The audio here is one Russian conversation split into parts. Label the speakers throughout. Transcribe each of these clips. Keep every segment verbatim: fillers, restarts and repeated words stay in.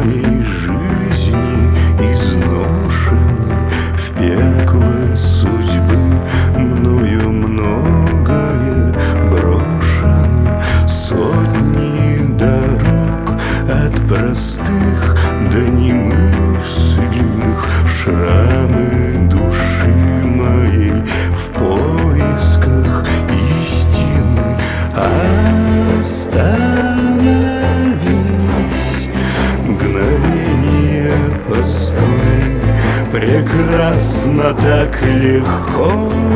Speaker 1: моей жизни изношены в пекло судьбы, мною многое брошено, сотни дорог от простых до немыслимых, шрамы души моей в поисках истины. Остановись, мгновение постой, прекрасно так легко,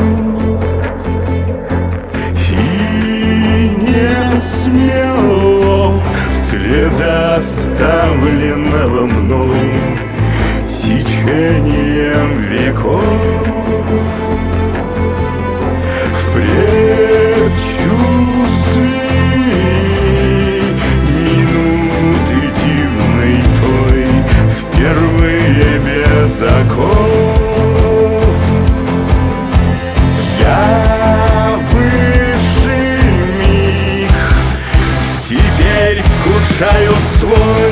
Speaker 1: и не смело следа, оставленного мной течением веков. В предчувствии минуты дивной той, впервые без оков, я высший миг теперь вкушаю свой.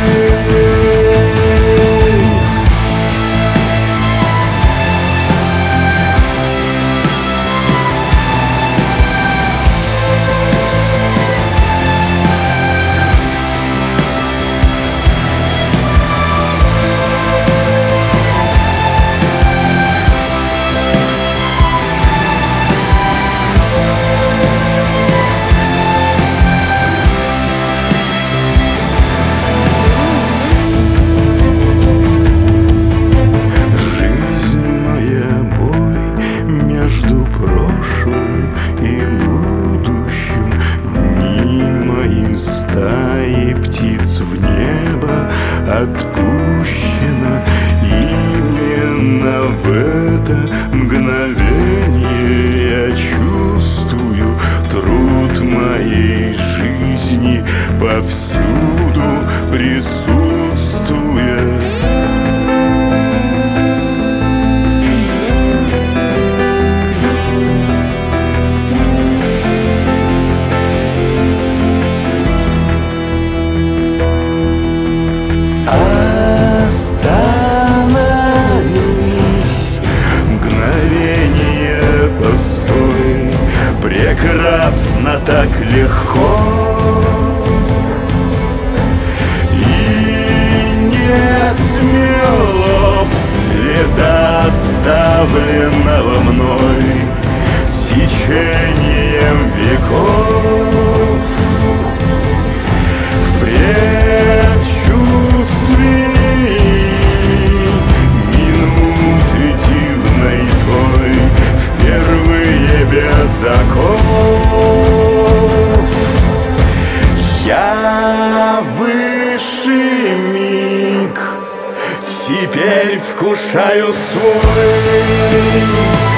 Speaker 1: Отпущено именно в это мгновение. Я чувствую труд моей жизни повсюду присутствуя. Прекрасно так легко, и не смело б следа, оставленного мной течением веков. В предчувствии минуты дивной той, впервые без оков, я высший миг теперь вкушаю свой.